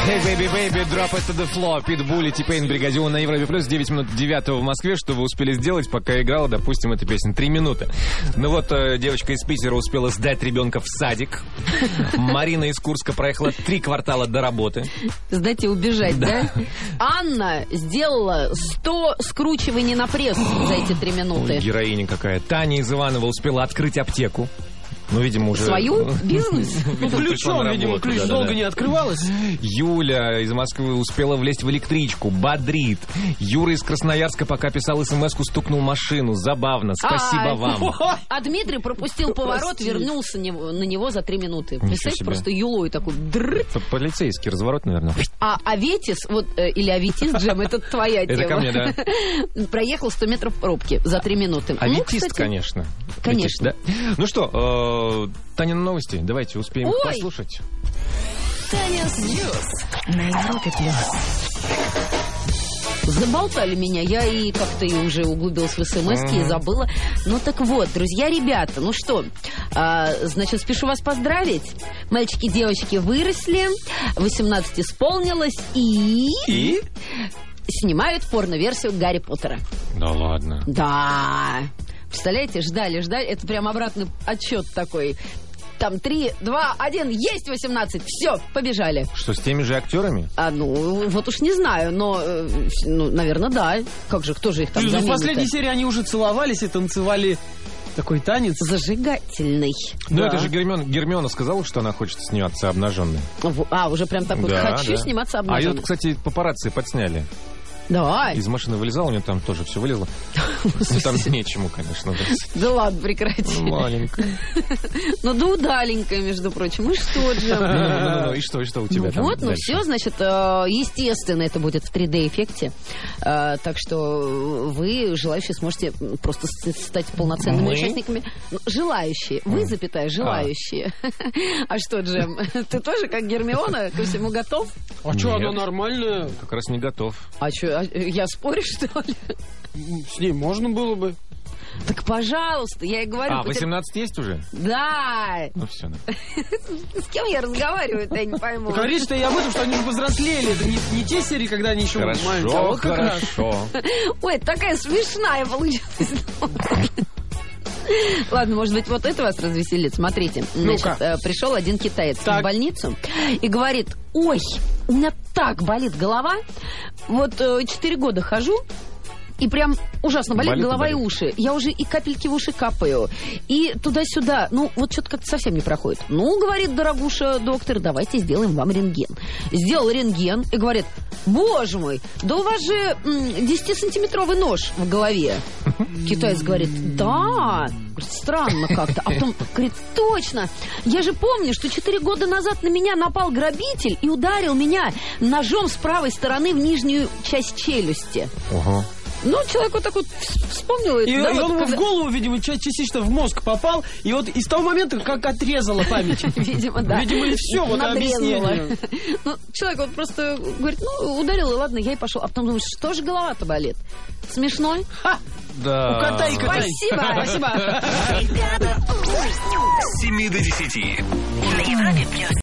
Hey, baby, baby, drop it to the floor. Pitbull и T-Pain, Бригадион на Европе Плюс. 9 минут 9 в Москве. Что вы успели сделать, пока играла, допустим, эта песня? 3 минуты. Ну вот, девочка из Питера успела сдать ребенка в садик. Марина из Курска проехала 3 квартала до работы. Сдать и убежать, да? Анна сделала 100 скручиваний на пресс за эти 3 минуты. Ой, героиня какая. Таня из Иванова успела открыть аптеку. Ну, видимо, уже... Свою? Бизнес? Ключом, видимо, ключ долго не открывалось. Юля из Москвы успела влезть в электричку. Бодрит. Юра из Красноярска, пока писал смс-ку, стукнул машину. Забавно. Спасибо вам. А Дмитрий пропустил поворот, вернулся на него за 3 минуты. Представляете, просто юлой такой... Полицейский разворот, наверное. А Аветис, вот, или Аветис, Джем, это твоя тема. Это ко мне, да. Проехал 100 метров пробки за 3 минуты. Аветист, конечно. Конечно. Ну что, Танины новости. Давайте успеем послушать. Танис Ньюс на Европе Плюс. Заболтали меня, я и как-то и уже углубилась в смс-ки и забыла. Ну так вот, друзья, ребята, ну что, значит, спешу вас поздравить. Мальчики и девочки выросли, 18 исполнилось и... снимают порно-версию Гарри Поттера. Да ладно. Да. Представляете, ждали. Это прям обратный отсчет такой. Там 3, 2, 1, есть 18. Все, побежали. Что, с теми же актерами? Ну, вот уж не знаю, но, наверное, да. Как же, кто же их там заменит? В последней серии они уже целовались и танцевали такой танец. Зажигательный. Ну, это же Гермиона сказала, что она хочет сниматься обнаженной. Уже прям так вот, хочу сниматься обнаженной. А ее, кстати, папарацци подсняли. Да. Из машины вылезал, у нее там тоже все вылезло. Ну, там нечему, конечно. Да ладно, прекрати. Маленькая. Ну, да удаленькая, между прочим. И что же? Ну, и что у тебя там? Вот, ну все, значит, естественно, это будет в 3D-эффекте. Так что вы, желающие, сможете просто стать полноценными участниками. Желающие. Вы, желающие. А что, Джем, ты тоже, как Гермиона, ко всему готов? А что, она нормальная? Как раз не готов. А что, я спорю, что ли? С ней можно было бы. Так, пожалуйста, я и говорю. 18 есть уже? Да. Ну все. С кем я разговариваю, я не пойму. Говоришь-то я об этом, что они же повзрослели. Это не те серии, когда они еще маленькие. Хорошо. Ой, такая смешная получилась. Ладно, может быть, вот это вас развеселит. Смотрите, значит, пришел один китаец в больницу и говорит: ой, у меня так болит голова, вот 4 года хожу, и прям ужасно болит голова и уши. Я уже и капельки в уши капаю, и туда-сюда. Ну, вот что-то как-то совсем не проходит. Ну, говорит, дорогуша доктор, давайте сделаем вам рентген. Сделал рентген и говорит: боже мой, да у вас же 10-сантиметровый нож в голове. Китаец говорит: да, странно как-то. А потом говорит: точно, я же помню, что 4 года назад на меня напал грабитель и ударил меня ножом с правой стороны в нижнюю часть челюсти. Ого. Ну, человек вот так вот вспомнил. И он ему в голову, видимо, частично в мозг попал, и вот из того момента как отрезала память. Видимо, да. Видимо, и все, вот объяснение. Ну, человек вот просто говорит: ну, ударил, и ладно, я и пошел. А потом думаешь, что же голова-то болит? Смешно? Да. Укатай. Спасибо. С 7 до 10 на Европе Плюс.